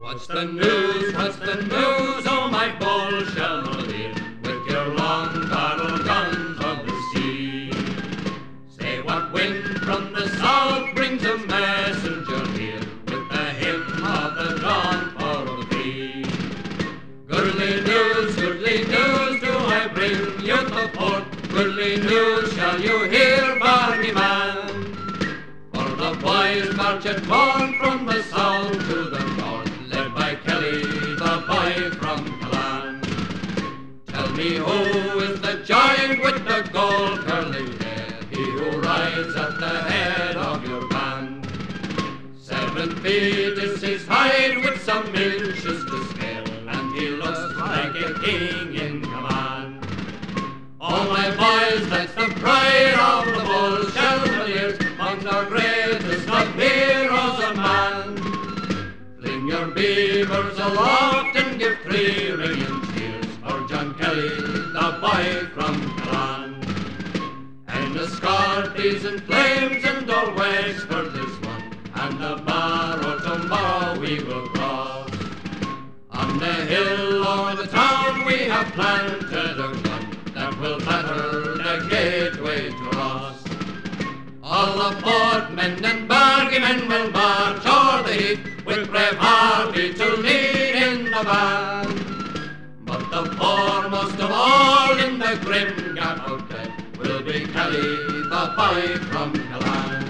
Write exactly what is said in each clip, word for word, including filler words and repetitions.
What's the news, what's the news, oh my bull Chevalier, with your long battle guns of the sea? Say what wind from the south brings a messenger here, with the hymn of the dawn for thee. Goodly news, goodly news, do I bring you the port, goodly news shall you hear, Barney man. For the boys march at morn from the south to the north, led by Kelly, the boy from Callan. Tell me who is the giant with the gold curling hair, he who rides at the head of your band? Seven feet is his height with some inches to spare, and he looks like a king in command. All my boys, that's the pride of the bull Chevaliers, amongst our greatest of heroes of man. Fling your beavers aloft and give three ringing cheers for John Kelly, the boy from Callan. And the Scarpies in flames and all Wexford this one, and the Barrow tomorrow we will cross. On the hill o'er the town we have planted a gun that will batter the gateway to Ross. All the portmen and bargaymen will march o'er the heath, with brave Harvey to lead in the van. But the foremost of all in the grim gap outlet will be Kelly, the boy from Callan.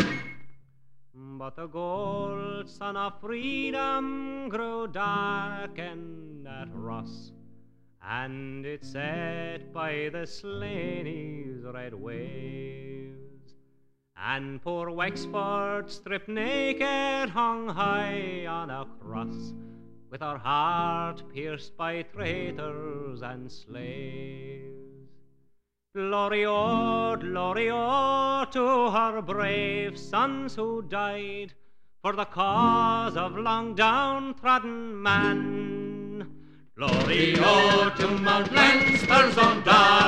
But the gold sun of freedom grew darkened at Ross, and it set by the Slaney's red waves. And poor Wexford, stripped naked, hung high on a cross, with her heart pierced by traitors and slaves. Glory, oh, glory, oh, to her brave sons who died for the cause of long downtrodden man. Glory, oh, to Mount Leinster's own dark